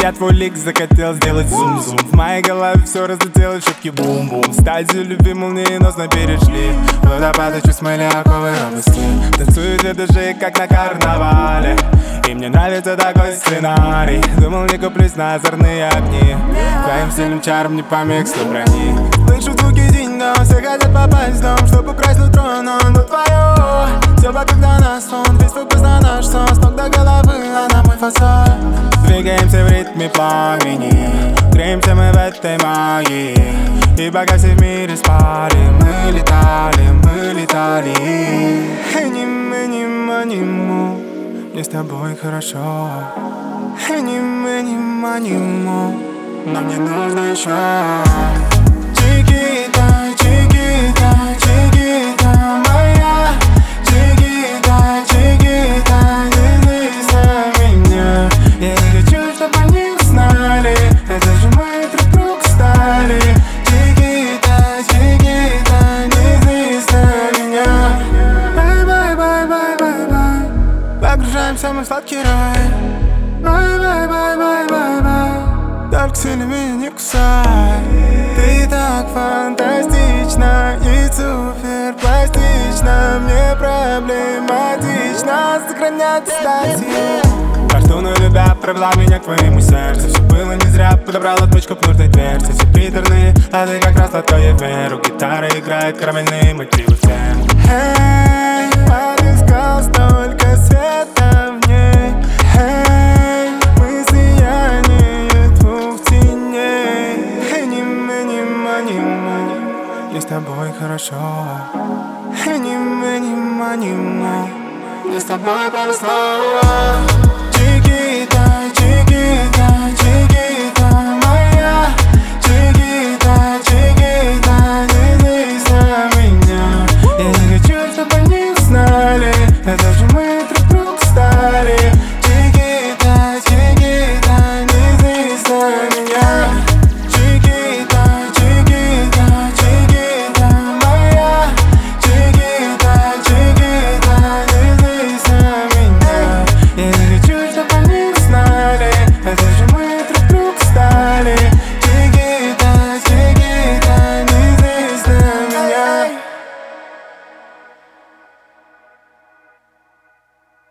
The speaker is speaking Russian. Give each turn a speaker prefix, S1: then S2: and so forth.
S1: Я твой лик захотел сделать зум-зум. В моей голове все разлетелось, шутки бум-бум. Стадию любимую молниеносно перешли. Водопады чувств мы легковой робости. Танцуют две души, как на карнавале. И мне нравится такой сценарий. Думал, не куплюсь на озорные огни. Твоим сильным чаром не помех с брони. Слышу звуки деньгам, все хотят попасть в дом, чтоб украсть нутро, но оно твое. Все вокруг до нас, сон, весь фокус на наш сон. С ног до головы, она мой фасон. Двигаемся в ритме пламени, греемся мы в этой магии. И пока все в мире спали, мы летали, мы летали. Эниму, мне с тобой хорошо. Эниму, но мне нужно еще. Чикита, Чикита, Чикита моя. Чикита, Чикита, держись за меня. Я не хочу, чтоб они узнали. Это же мы друг друга стали. Чикита, Чикита, держись за меня. Бай-бай-бай-бай-бай-бай. Погружаемся мы в сладкий рай. Бай-бай-бай-бай-бай-бай. Только сильно меня не кусай. Ты так фантастична и супер пластична. Мне проблематично сохранять статью. Фортуна, любя, провела меня к твоему сердцу. Все было не зря, подобрала точку к нужной дверце. Все приторные, а ты как раз сладкая веру. Гитара играет карамельные мотивы в тему. Эй, отыскал столько света в ней. Эй, мы сияние двух теней. Мне с тобой хорошо. Мне с тобой повезло.